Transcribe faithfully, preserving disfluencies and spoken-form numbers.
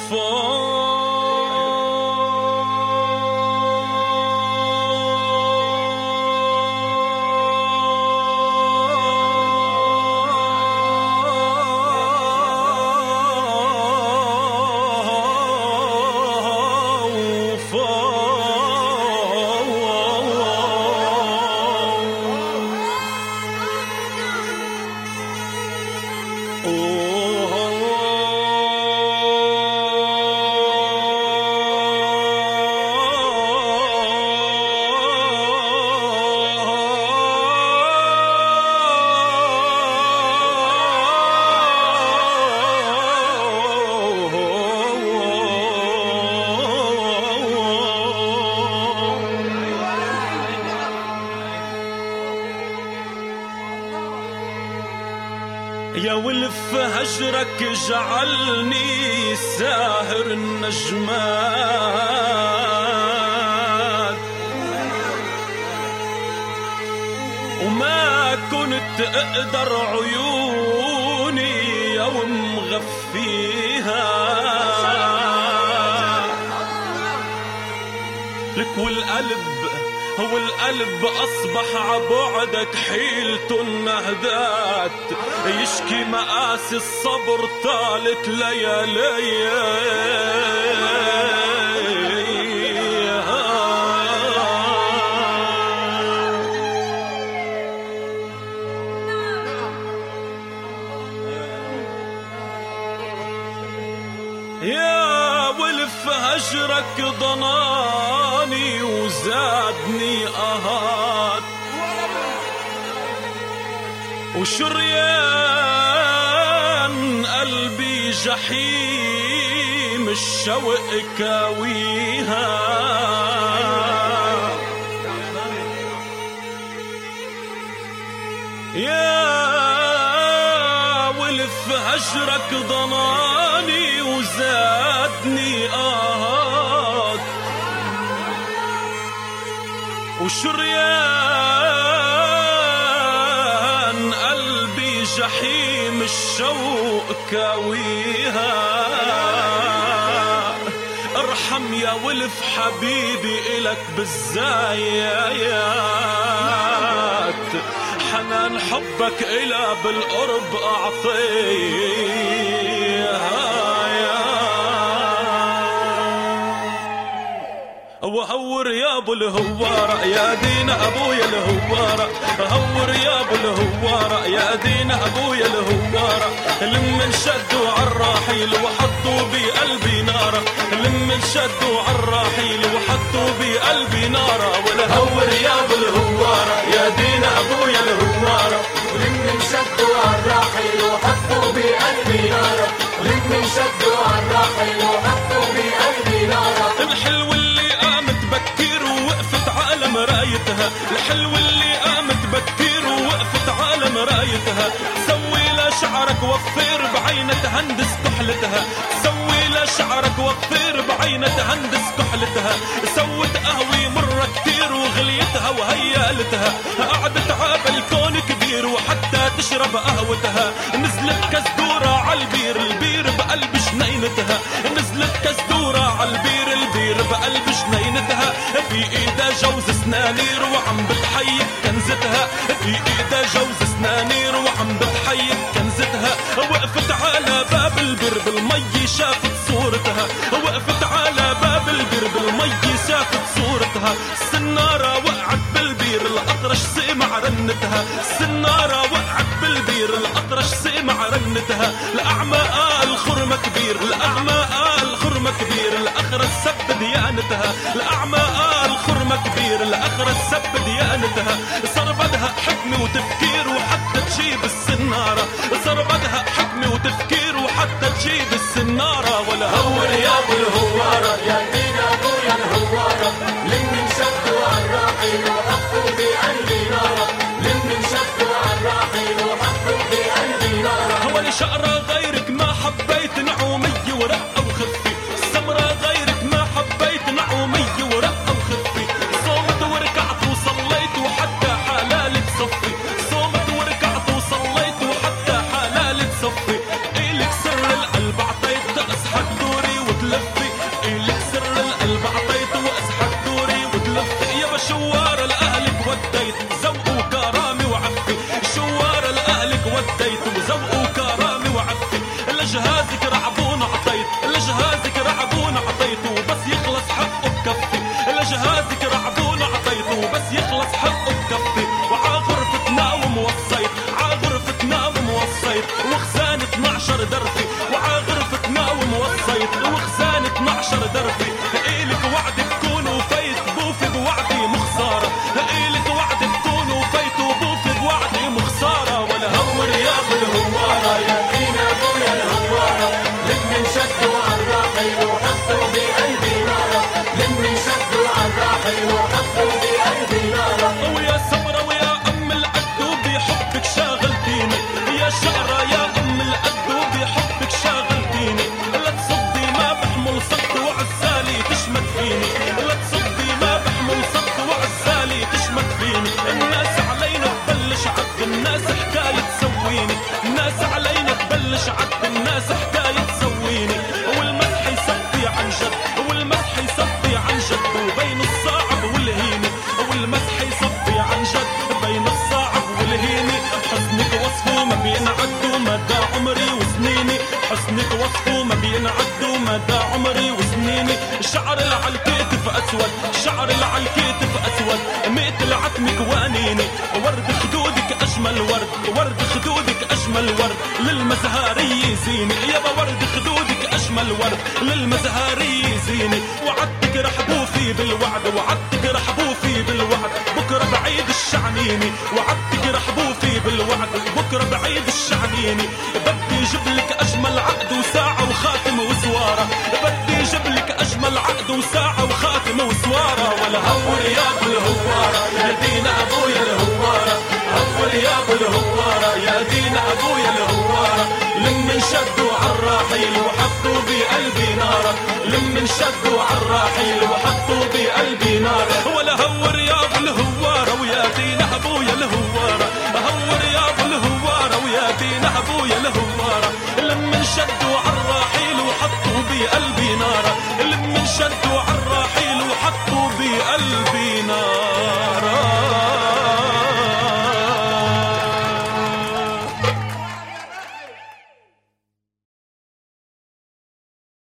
يا ولف هجرك جعلني ساهر النجمات، وما كنت اقدر عيوني يوم غفيها لك، والقلب هو القلب أصبح عبعدك حيلته النهدات، يشكي مقاسي الصبر طالت ليالي. يا ولف هجرك ضناني وزادني آهات، وشريان قلبي جحيم الشوق كاويها. يا ولف هجرك ضناني وزادني آهات، وشريان قلبي جحيم الشوق كاويها. ارحم يا ولف حبيبي إلك بالزايات، حنان حبك إلى بالقرب أعطيها. وهور يا ابو الهوارة يا دين ابويا الهوارة، هور يا ابو الهوارة يا دين ابويا الهوارة. لما انشدوا عالراحيل وحطوا بقلبي نارة، لما انشدوا عالراحيل وحطوا بقلبي نارة. والهور يا ابو الهوارة يا دين ابويا الهوارة، ولما انشدوا عالراحيل وحطوا بقلبي نارة، ولما انشدوا عالراحيل وحطوا بقلبي نارة. الحلو اللي قامت بكير ووقفت على مرايتها، الحلو اللي قامت بكير ووقفت على مرايتها. سوي لشعرك وفير بعينة تهندس كحلتها، سوي لشعرك وفير بعينة تهندس كحلتها. سوت قهوي مرة كتير وغليتها وهيالتها، قعدت عاب الكون كبير وحتى تشرب قهوتها. نزلت كزدورة عالبير البير بقلب جنينتها، نزلت كزدورة عالبير البير بقلب جنينتها. في ايدها جوز سنانير وعم بتحيك كنزتها، في ايدها جوز سنانير وعم بتحيك كنزتها. وقفت على باب البير بالمي شافت صورتها، وقفت على باب البير بالمي شافت صورتها. السنارة وقعت بالبير الأطرش سمع رنتها، السنارة وقعت بالبير الأطرش سمع رنتها. الأعمى قال خرمة كبير، الأعمى قال خرمة كبير الأخرس سب ديانتها، الأعمى قال خرمة كبير الأخرس سب ديانتها. صار بدها حكمة وتفكير وحتى تجيب السنارة، صار بدها حكمة وتفكير وحتى تجيب السنارة. ولا هور يا ابو الهوارة يا دين ابويا الهوارة، لما انشدوا عالراحيل وحطوا بقلبي نارة، لما انشدوا عالراحيل وحطوا بقلبي نارة. هو شقرة غيرك ما حبيت نعومية ورقة وخفي، السمرة غيرك ما حبيت نعومية ورقة وخفي. صومت وركعت وصليت وحتى حلالي تصفي، صومت وركعت وصليت وحتى حلالي تصفي. إلك سر القلب عطيت اصحى دوري اتناشر درفي وعاغرفة ناوم وصيت وخزان اتناشر درفي إلك وعد تكون وفيت بوفي بوعدي مخسارة إلك وعد تكون وفيت وبوفي بوعدي مخسارة ولا هور يا بالهوارة يا دينا ابويا الهوارة لمن شدوا عالراحل وحطوا بقلبي نارة لمن شدوا عالراحل وحطوا بقلبي نارة ويا سمرة ويا أم القد وبحبك شاغلتيني يا شقرة يا أم القد وبحبك شاغلتيني لا تصدي ما بحمل صد وعزالي تشمت فيني لا تصدي ما بحمل صد وعزالي تشمت فيني الناس علينا تبلش عد الناس حكاية تسويني الناس علينا تبلش عد الناس حكاية تسويني والمسح يصفي عن جد والمسح يصفي عن جد وبين الصعب والهيني والمسح يصفي عن جد بين الصعب والهيني حسنك وصفه ما بينعد ومدى عمري وسنيني حسنك وصفه ما بينعد ومدى عمري وسنيني الشعر اللي على الكتف اسود الشعر اللي على الكتف اسود مثل عتمك وانيني ورد خدودك اجمل ورد ورد خدودك اجمل ورد للمزهاري زيني يابا ورد خدودك اجمل ورد للمزهاري زيني وعدتك رحبوفي بالوعد وعدتك رحبوفي بالوعد بكره بعيد الشعنيني وعدتك رحبوفي بالوعد بكره بعيد الشعنيني بدي جيب لك اجمل عقد وساعه وخاتم وسواره بدي جيب لك اجمل عقد وساعه وخاتم وسواره ولا هور يا بالهوارة يا دينا ابويا الهوارة هور يا بالهوارة يا دينا ابويا الهوارة لمن شدوا عالراحل وحطوا بقلبي نارة لمن شدوا عالراحل وحطوا بقلبي نارة